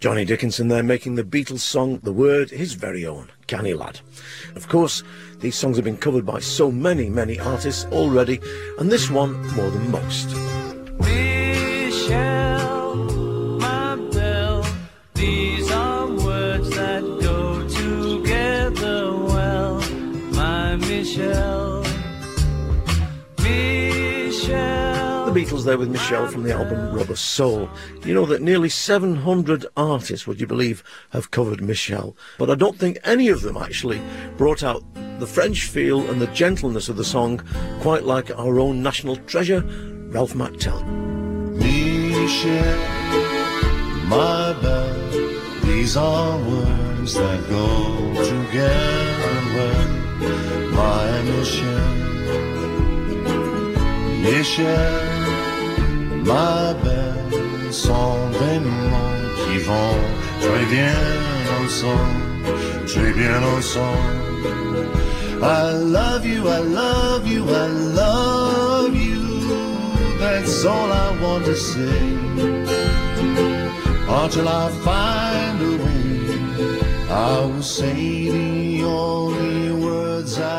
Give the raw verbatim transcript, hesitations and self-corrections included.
Johnny Dickinson there making the Beatles song The Word his very own, Canny Lad. Of course, these songs have been covered by so many, many artists already, and this one more than most. Michelle, my belle, these are words that go together well, my Michelle, Michelle. The Beatles there with Michelle from the album Rubber Soul. You know that nearly seven hundred artists, would you believe, have covered Michelle, but I don't think any of them actually brought out the French feel and the gentleness of the song quite like our own national treasure, Ralph McTell. Michelle, my belle, these are words that go together well, my Michelle, Michelle, ma belle, sont des mots qui vont très bien ensemble, très bien ensemble. I love you, I love you, I love you, that's all I want to say, until I find a way, I will say the only words I